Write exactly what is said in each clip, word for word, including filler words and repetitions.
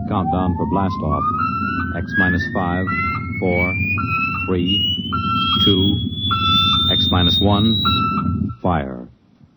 Countdown for blast off. X minus five, four, three, two, X minus one, fire.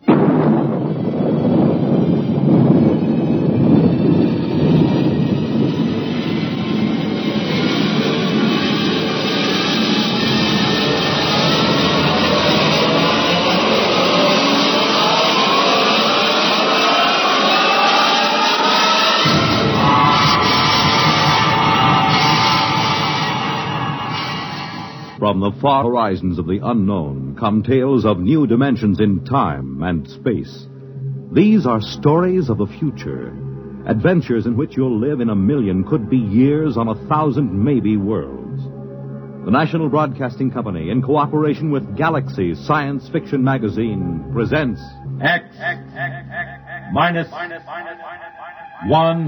From the far horizons of the unknown come tales of new dimensions in time and space. These are stories of the future, adventures in which you'll live in a million, could be years, on a thousand maybe worlds. The National Broadcasting Company, in cooperation with Galaxy Science Fiction Magazine, presents X, X, X, X minus, minus, one.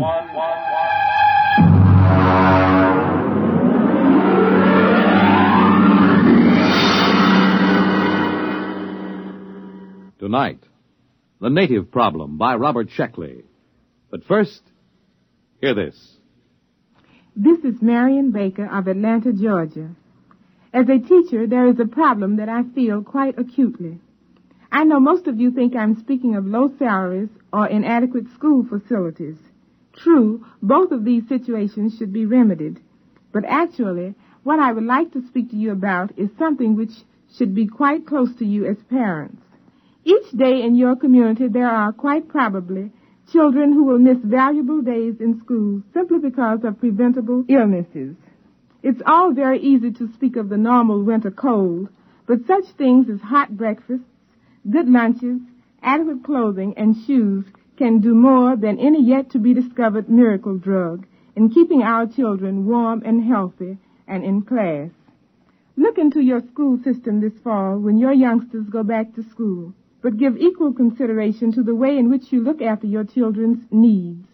Tonight, The Native Problem by Robert Sheckley. But first, hear this. This is Marion Baker of Atlanta, Georgia. As a teacher, there is a problem that I feel quite acutely. I know most of you think I'm speaking of low salaries or inadequate school facilities. True, both of these situations should be remedied. But actually, what I would like to speak to you about is something which should be quite close to you as parents. Each day in your community, there are quite probably children who will miss valuable days in school simply because of preventable illnesses. It's all very easy to speak of the normal winter cold, but such things as hot breakfasts, good lunches, adequate clothing, and shoes can do more than any yet-to-be-discovered miracle drug in keeping our children warm and healthy and in class. Look into your school system this fall when your youngsters go back to school, but give equal consideration to the way in which you look after your children's needs.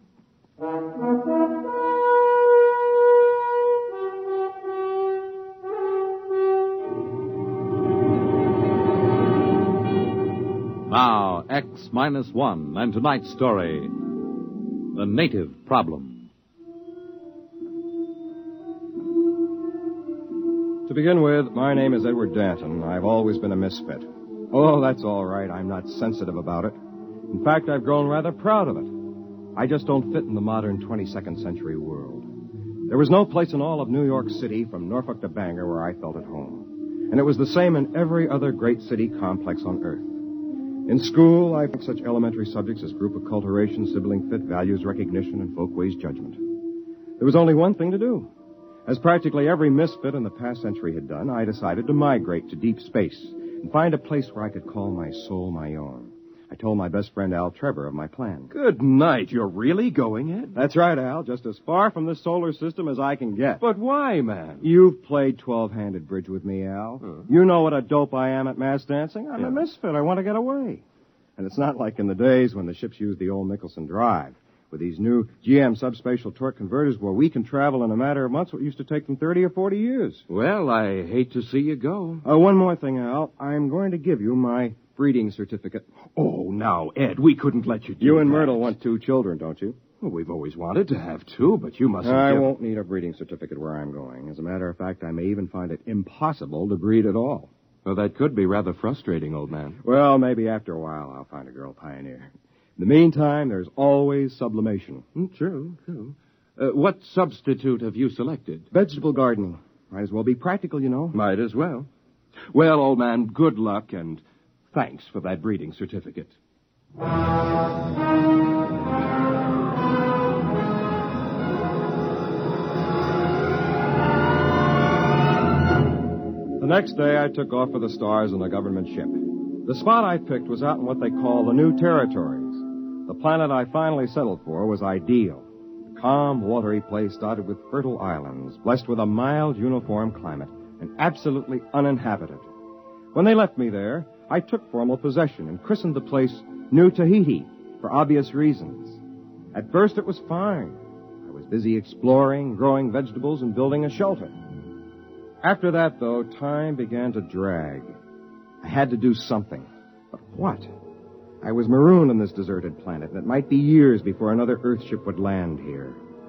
Now, X minus one, and tonight's story, The Native Problem. To begin with, my name is Edward Danton. I've always been a misfit. Oh, that's all right. I'm not sensitive about it. In fact, I've grown rather proud of it. I just don't fit in the modern twenty-second century world. There was no place in all of New York City, from Norfolk to Bangor, where I felt at home. And it was the same in every other great city complex on Earth. In school, I took such elementary subjects as group acculturation, sibling fit, values recognition, and folkways judgment. There was only one thing to do. As practically every misfit in the past century had done, I decided to migrate to deep space and find a place where I could call my soul my own. I told my best friend Al Trevor of my plan. Good night. You're really going, Ed? That's right, Al. Just as far from this solar system as I can get. But why, man? You've played twelve-handed bridge with me, Al. Huh. You know what a dope I am at mass dancing. I'm yeah. a misfit. I want to get away. And it's not like in the days when the ships used the old Nicholson Drive. With these new G M subspatial torque converters where we can travel in a matter of months what used to take them thirty or forty years. Well, I hate to see you go. Uh, one more thing, Al. I'm going to give you my breeding certificate. Oh, now, Ed, we couldn't let you do You and that. Myrtle want two children, don't you? Well, we've always wanted to have two, but you mustn't... I give... won't need a breeding certificate where I'm going. As a matter of fact, I may even find it impossible to breed at all. Well, that could be rather frustrating, old man. Well, maybe after a while I'll find a girl pioneer. In the meantime, there's always sublimation. Mm, true, true. Uh, what substitute have you selected? Vegetable gardening. Might as well be practical, you know. Might as well. Well, old man, good luck, and thanks for that breeding certificate. The next day, I took off for the stars on a government ship. The spot I picked was out in what they call the New Territories. The planet I finally settled for was ideal. A calm, watery place dotted with fertile islands, blessed with a mild, uniform climate, and absolutely uninhabited. When they left me there, I took formal possession and christened the place New Tahiti, for obvious reasons. At first, it was fine. I was busy exploring, growing vegetables, and building a shelter. After that, though, time began to drag. I had to do something. But what? I was marooned on this deserted planet, and it might be years before another Earthship would land here.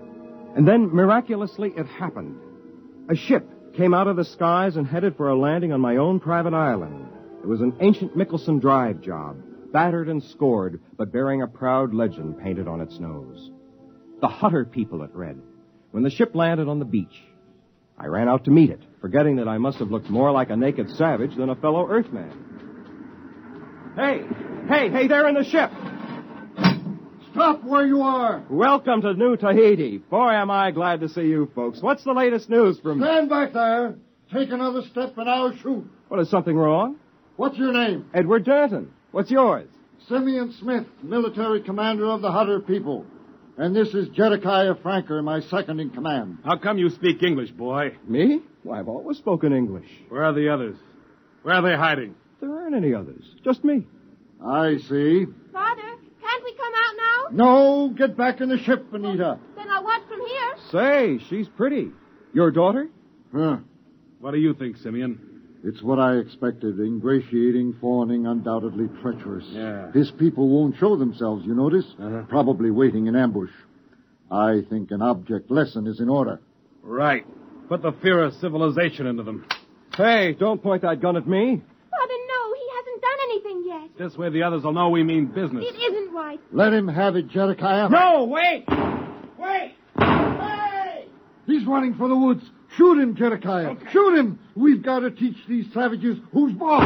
And then, miraculously, it happened. A ship came out of the skies and headed for a landing on my own private island. It was an ancient Mickelson Drive job, battered and scored, but bearing a proud legend painted on its nose. The Hutter people, it read. When the ship landed on the beach, I ran out to meet it, forgetting that I must have looked more like a naked savage than a fellow Earthman. Hey, hey, hey, there in the ship! Stop where you are! Welcome to New Tahiti. Boy, am I glad to see you folks. What's the latest news from... Stand back there. Take another step and I'll shoot. What, is something wrong? What's your name? Edward Danton. What's yours? Simeon Smith, military commander of the Hutter people. And this is Jedediah Franker, my second in command. How come you speak English, boy? Me? Why, I've always spoken English. Where are the others? Where are they hiding? There aren't any others. Just me. I see. Father, can't we come out now? No, get back in the ship, Anita. Then I'll watch from here. Say, she's pretty. Your daughter? Huh. What do you think, Simeon? It's what I expected. Ingratiating, fawning, undoubtedly treacherous. Yeah. His people won't show themselves, you notice? Uh-huh. Probably waiting in ambush. I think an object lesson is in order. Right. Put the fear of civilization into them. Hey, don't point that gun at me. Father, no, he hasn't done anything yet. This way the others will know we mean business. It isn't right. Let him have it, Jedediah. No, wait! Wait! Hey! He's running for the woods. Shoot him, Jedediah. Okay. Shoot him. We've got to teach these savages who's boss.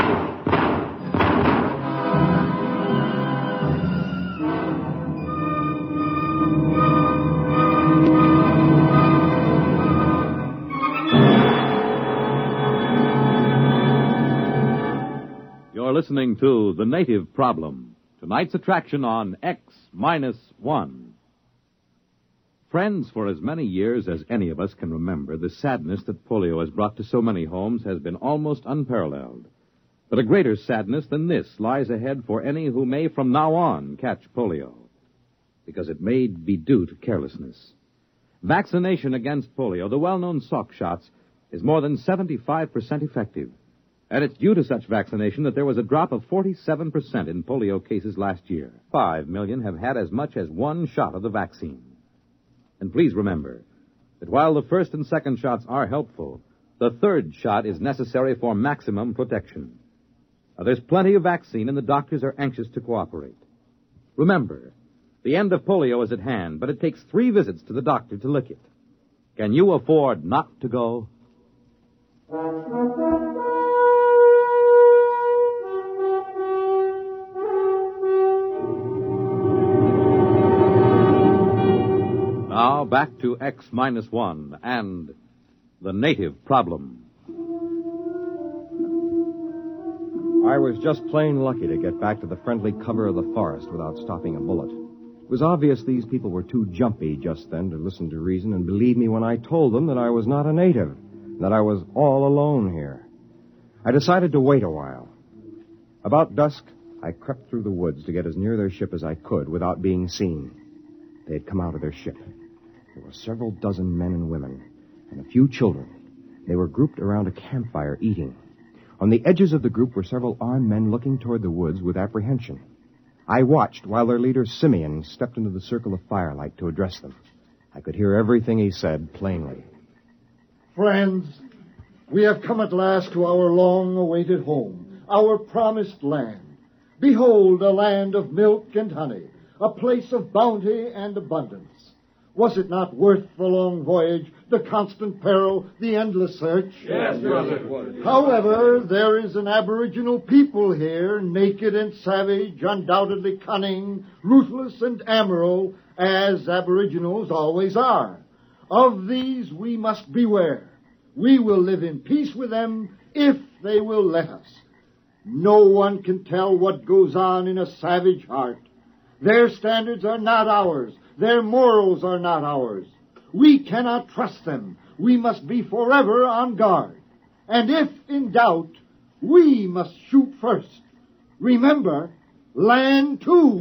You're listening to The Native Problem, tonight's attraction on X minus one. Friends, for as many years as any of us can remember, the sadness that polio has brought to so many homes has been almost unparalleled. But a greater sadness than this lies ahead for any who may from now on catch polio, because it may be due to carelessness. Vaccination against polio, the well-known Salk shots, is more than seventy-five percent effective. And it's due to such vaccination that there was a drop of forty-seven percent in polio cases last year. Five million have had as much as one shot of the vaccine. And please remember that while the first and second shots are helpful, the third shot is necessary for maximum protection. Now, there's plenty of vaccine, and the doctors are anxious to cooperate. Remember, the end of polio is at hand, but it takes three visits to the doctor to lick it. Can you afford not to go? Now, back to X minus one and the native problem. I was just plain lucky to get back to the friendly cover of the forest without stopping a bullet. It was obvious these people were too jumpy just then to listen to reason and believe me when I told them that I was not a native, that I was all alone here. I decided to wait a while. About dusk, I crept through the woods to get as near their ship as I could without being seen. They had come out of their ship. There were several dozen men and women, and a few children. They were grouped around a campfire eating. On the edges of the group were several armed men looking toward the woods with apprehension. I watched while their leader, Simeon, stepped into the circle of firelight to address them. I could hear everything he said plainly. Friends, we have come at last to our long-awaited home, our promised land. Behold, a land of milk and honey, a place of bounty and abundance. Was it not worth the long voyage, the constant peril, the endless search? Yes, brother, it was. However, there is an aboriginal people here, naked and savage, undoubtedly cunning, ruthless and amoral, as aboriginals always are. Of these we must beware. We will live in peace with them if they will let us. No one can tell what goes on in a savage heart. Their standards are not ours. Their morals are not ours. We cannot trust them. We must be forever on guard. And if in doubt, we must shoot first. Remember, land too.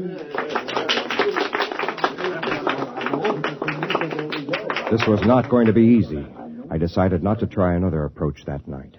This was not going to be easy. I decided not to try another approach that night.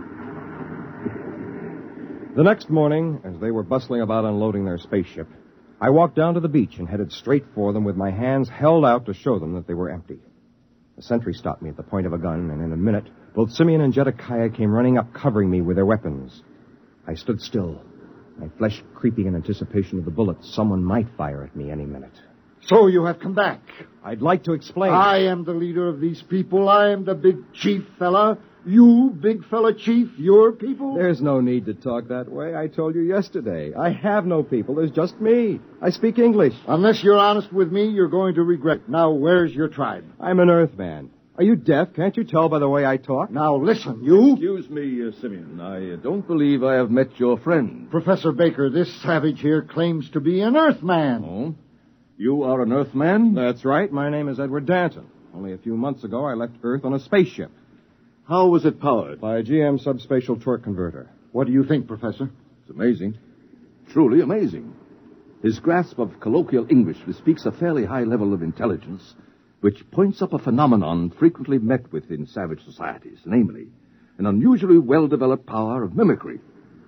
The next morning, as they were bustling about unloading their spaceship, I walked down to the beach and headed straight for them with my hands held out to show them that they were empty. The sentry stopped me at the point of a gun, and in a minute, both Simeon and Jedekiah came running up, covering me with their weapons. I stood still, my flesh creeping in anticipation of the bullets. Someone might fire at me any minute. So you have come back. I'd like to explain. I am the leader of these people. I am the big chief fella. You, big fella chief, your people? There's no need to talk that way. I told you yesterday. I have no people. There's just me. I speak English. Unless you're honest with me, you're going to regret it. Now, where's your tribe? I'm an Earthman. Are you deaf? Can't you tell by the way I talk? Now, listen, you... Excuse me, uh, Simeon. I uh, don't believe I have met your friend. Professor Baker, this savage here claims to be an Earthman. Oh? You are an Earthman? That's right. My name is Edward Danton. Only a few months ago, I left Earth on a spaceship. How was it powered? By a G M subspatial torque converter. What do you think, Professor? It's amazing. Truly amazing. His grasp of colloquial English bespeaks a fairly high level of intelligence, which points up a phenomenon frequently met with in savage societies, namely, an unusually well-developed power of mimicry.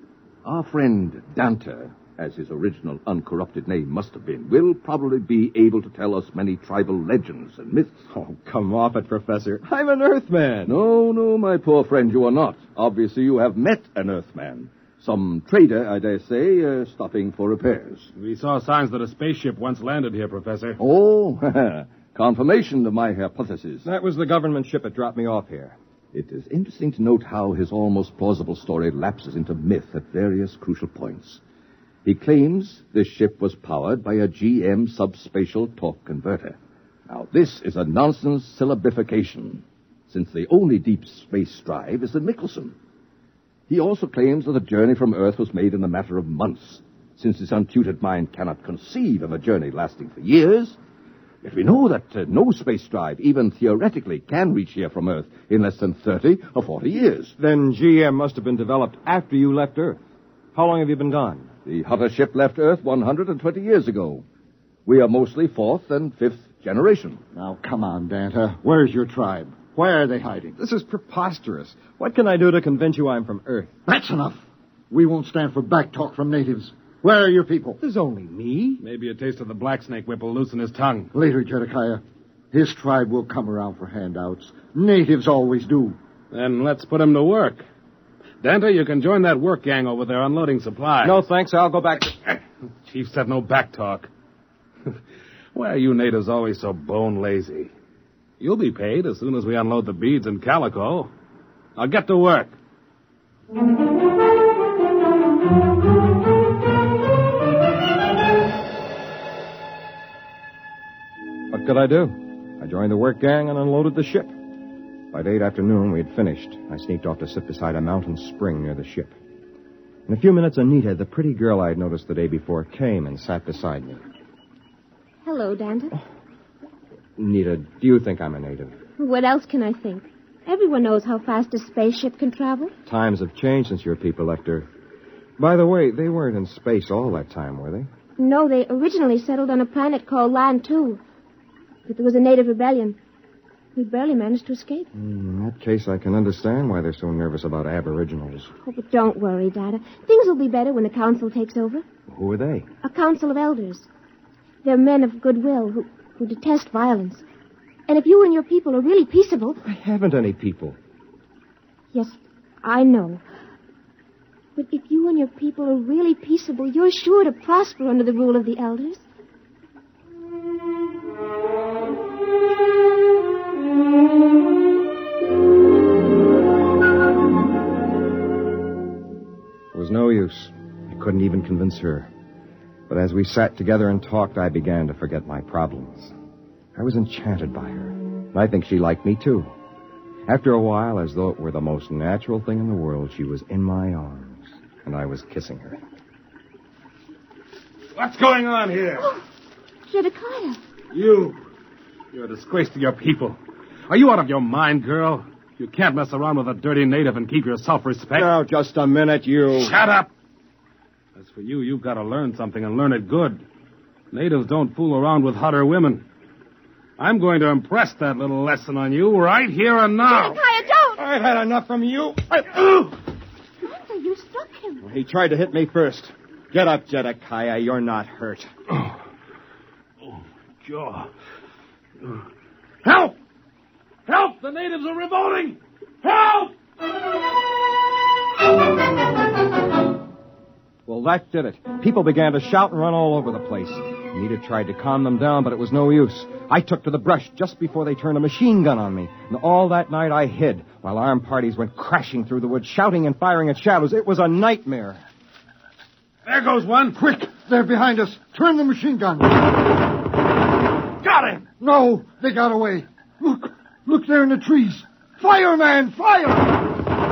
Our friend Dante, as his original uncorrupted name must have been, will probably be able to tell us many tribal legends and myths. Oh, come off it, Professor. I'm an Earthman. No, no, my poor friend, you are not. Obviously, you have met an Earthman. Some trader, I dare say, uh, stopping for repairs. We saw signs that a spaceship once landed here, Professor. Oh, confirmation of my hypothesis. That was the government ship that dropped me off here. It is interesting to note how his almost plausible story lapses into myth at various crucial points. He claims this ship was powered by a G M subspatial torque converter. Now, this is a nonsense syllabification, since the only deep space drive is the Michelson. He also claims that the journey from Earth was made in a matter of months, since his untutored mind cannot conceive of a journey lasting for years. Yet we know that uh, no space drive, even theoretically, can reach here from Earth in less than thirty or forty years. Then G M must have been developed after you left Earth. How long have you been gone? The Hutter ship left Earth one hundred twenty years ago. We are mostly fourth and fifth generation. Now, come on, Danta. Where's your tribe? Where are they hiding? This is preposterous. What can I do to convince you I'm from Earth? That's enough. We won't stand for back talk from natives. Where are your people? There's only me. Maybe a taste of the black snake whip will loosen his tongue. Later, Jedekiah. His tribe will come around for handouts. Natives always do. Then let's put him to work. Dante, you can join that work gang over there unloading supplies. No, thanks. I'll go back to... Chief said no back talk. Why are you natives always so bone lazy? You'll be paid as soon as we unload the beads and calico. Now get to work. What could I do? I joined the work gang and unloaded the ship. By late afternoon, we had finished. I sneaked off to sit beside a mountain spring near the ship. In a few minutes, Anita, the pretty girl I had noticed the day before, came and sat beside me. Hello, Dante. Oh. Anita, do you think I'm a native? What else can I think? Everyone knows how fast a spaceship can travel. Times have changed since your people left Earth. By the way, they weren't in space all that time, were they? No, they originally settled on a planet called Land two. But there was a native rebellion. We barely managed to escape. In that case, I can understand why they're so nervous about aboriginals. Oh, but don't worry, Dada. Things will be better when the council takes over. Who are they? A council of elders. They're men of goodwill who, who detest violence. And if you and your people are really peaceable... I haven't any people. Yes, I know. But if you and your people are really peaceable, you're sure to prosper under the rule of the elders. It was no use. I couldn't even convince her. But as we sat together and talked, I began to forget my problems. I was enchanted by her. And I think she liked me, too. After a while, as though it were the most natural thing in the world, she was in my arms, and I was kissing her. What's going on here? Oh, Jedekiah. You. You're a disgrace to your people. Are you out of your mind, girl? You can't mess around with a dirty native and keep your self-respect. Now, just a minute, you... Shut up! As for you, you've got to learn something and learn it good. Natives don't fool around with hotter women. I'm going to impress that little lesson on you right here and now. Jedekiah, don't! I've had enough from you. I... Dante, you struck him. Well, he tried to hit me first. Get up, Zedekiah. You're not hurt. Oh, oh jaw. Help! Help! The natives are revolting! Help! Well, that did it. People began to shout and run all over the place. Anita tried to calm them down, but it was no use. I took to the brush just before they turned a machine gun on me. And all that night I hid, while armed parties went crashing through the woods, shouting and firing at shadows. It was a nightmare. There goes one. Quick! They're behind us. Turn the machine gun. Got him! No, they got away. Look, look there in the trees. Fire, man, fire!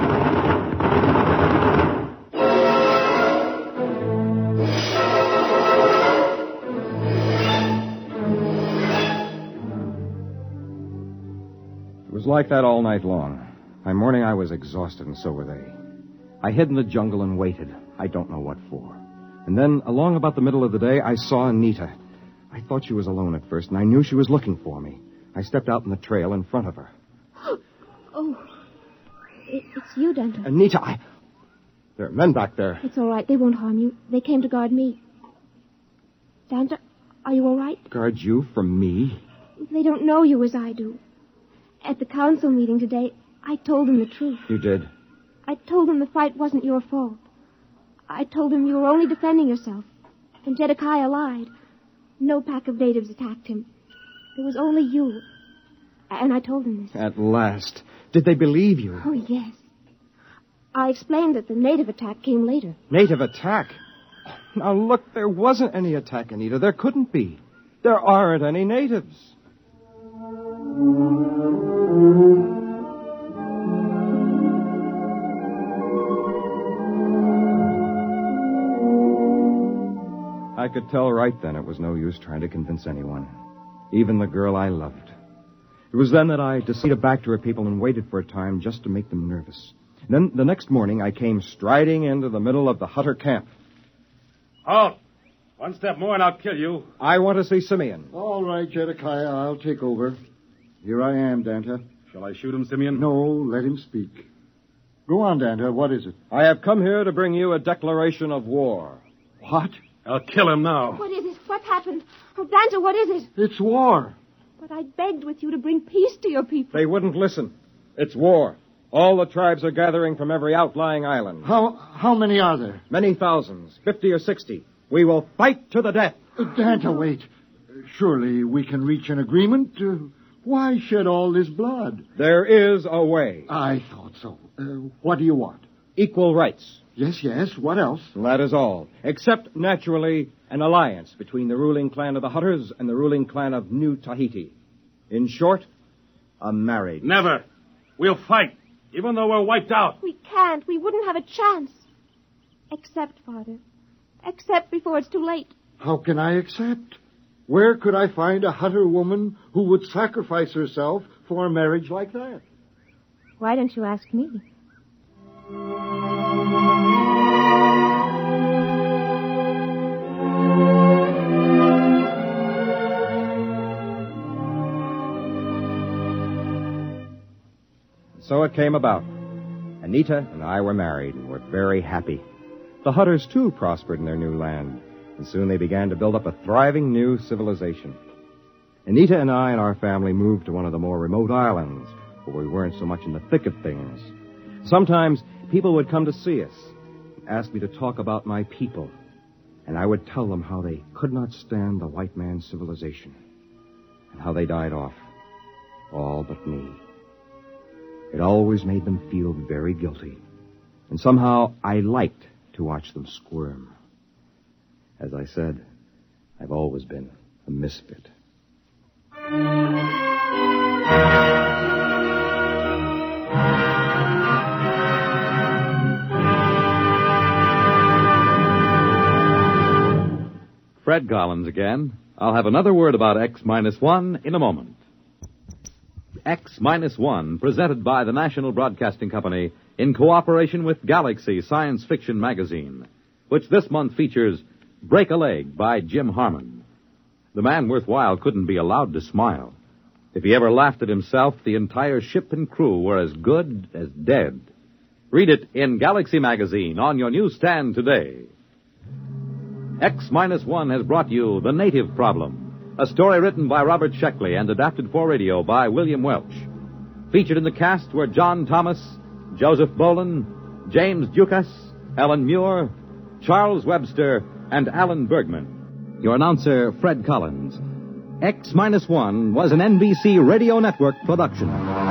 It was like that all night long. By morning I was exhausted, and so were they. I hid in the jungle and waited. I don't know what for. And then, along about the middle of the day, I saw Anita. I thought she was alone at first, and I knew she was looking for me. I stepped out in the trail in front of her. Oh, it, it's you, Danta. Anita, I... There are men back there. It's all right. They won't harm you. They came to guard me. Danta, are you all right? Guard you from me? They don't know you as I do. At the council meeting today, I told them the truth. You did? I told them the fight wasn't your fault. I told them you were only defending yourself. And Zedekiah lied. No pack of natives attacked him. It was only you. And I told them this. At last. Did they believe you? Oh, yes. I explained that the native attack came later. Native attack? Now, look, there wasn't any attack, Anita. There couldn't be. There aren't any natives. I could tell right then it was no use trying to convince anyone, even the girl I loved. It was then that I decided back to her people and waited for a time just to make them nervous. Then the next morning I came striding into the middle of the Hutter camp. Halt! One step more and I'll kill you. I want to seeMeron. All right,Zedekiah, I'll take over. Here I am,Anta. Shall I shoot him, Simeon? No, let him speak. Go on, Danta. What is it? I have come here to bring you a declaration of war. What? I'll kill him now. What is it? What happened? Oh, Danta, what is it? It's war. But I begged with you to bring peace to your people. They wouldn't listen. It's war. All the tribes are gathering from every outlying island. How how many are there? Many thousands, fifty or sixty. We will fight to the death. Uh, Danta, wait. Surely we can reach an agreement. Uh, why shed all this blood? There is a way. I thought so. Uh, what do you want? Equal rights. Yes, yes. What else? That is all. Except, naturally, an alliance between the ruling clan of the Hutters and the ruling clan of New Tahiti. In short, a marriage. Never. We'll fight, even though we're wiped out. We can't. We wouldn't have a chance. Accept, Father. Accept before it's too late. How can I accept? Where could I find a Hutter woman who would sacrifice herself for a marriage like that? Why don't you ask me? So it came about. Anita and I were married and were very happy. The Hutters, too, prospered in their new land, and soon they began to build up a thriving new civilization. Anita and I and our family moved to one of the more remote islands, where we weren't so much in the thick of things. Sometimes people would come to see us and ask me to talk about my people, and I would tell them how they could not stand the white man's civilization, and how they died off, all but me. It always made them feel very guilty, and somehow I liked to watch them squirm. As I said, I've always been a misfit. Fred Collins again. I'll have another word about X minus one in a moment. X minus one, presented by the National Broadcasting Company in cooperation with Galaxy Science Fiction Magazine, which this month features Break a Leg by Jim Harmon. The man worthwhile couldn't be allowed to smile. If he ever laughed at himself, the entire ship and crew were as good as dead. Read it in Galaxy Magazine on your newsstand today. X Minus One has brought you The Native Problem, a story written by Robert Sheckley and adapted for radio by William Welch. Featured in the cast were John Thomas, Joseph Boland, James Dukas, Ellen Muir, Charles Webster, and Alan Bergman. Your announcer, Fred Collins. X Minus One was an N B C Radio Network production.